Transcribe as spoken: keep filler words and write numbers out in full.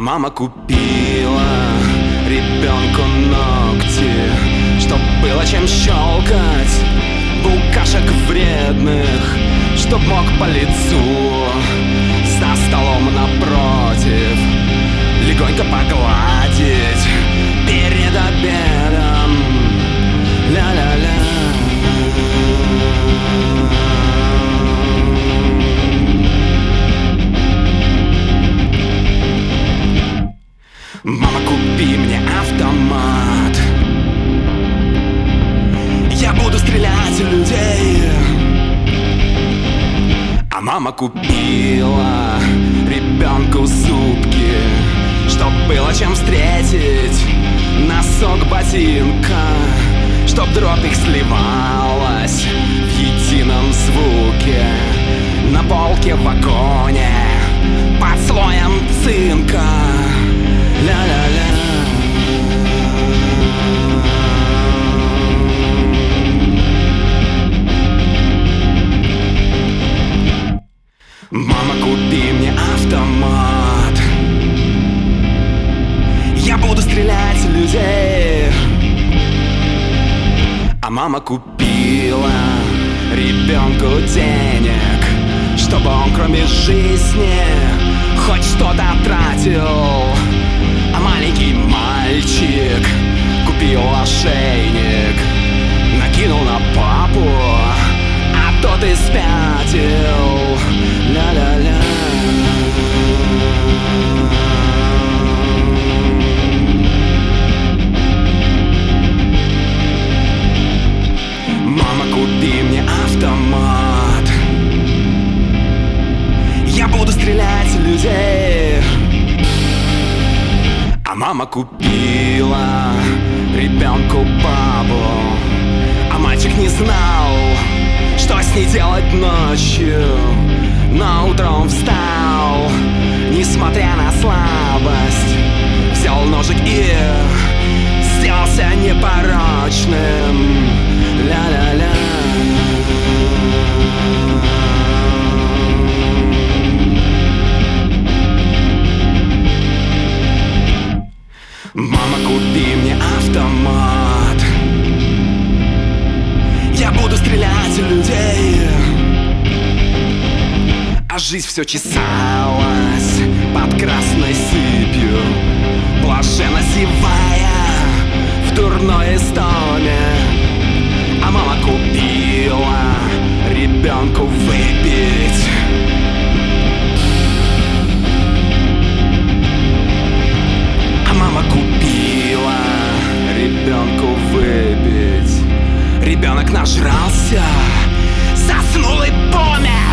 мама купила ребенку ногти, чтоб было чем щелкать букашек вредных, чтоб мог по лицу за столом напротив легонько погладить перед обедом. Ля-ля-ля. Мама, купи мне автомат, я буду стрелять в людей. А мама купила ребенку зубки, чтоб было чем встретить носок ботинка, чтоб дробь их сливалась в едином звуке на полке в вагоне под слоем цинка. Ля-ля-ля. Мама, купи мне автомат, я буду стрелять в людей. А мама купила ребенку денег, чтобы он кроме жизни хоть что-то тратил. А маленький мальчик купил ошейник, накинул на папу, а тот и спятил. Ля-ля-ля. Мама, купи мне автомат, я буду стрелять в людей. А мама купила ребенку бабу, а мальчик не знал, что с ней делать ночью. Но утром встал, несмотря на слабость, взял ножик и сделался непорочным. Ля-ля-ля. Мама, купи мне автомат, я буду стрелять в людей. А жизнь все чесалась под красной сыпью, блаженно зевая в дурной истоме. А мама купила ребенку выпить, а мама купила ребенку выпить. Ребенок нажрался, заснул и помер.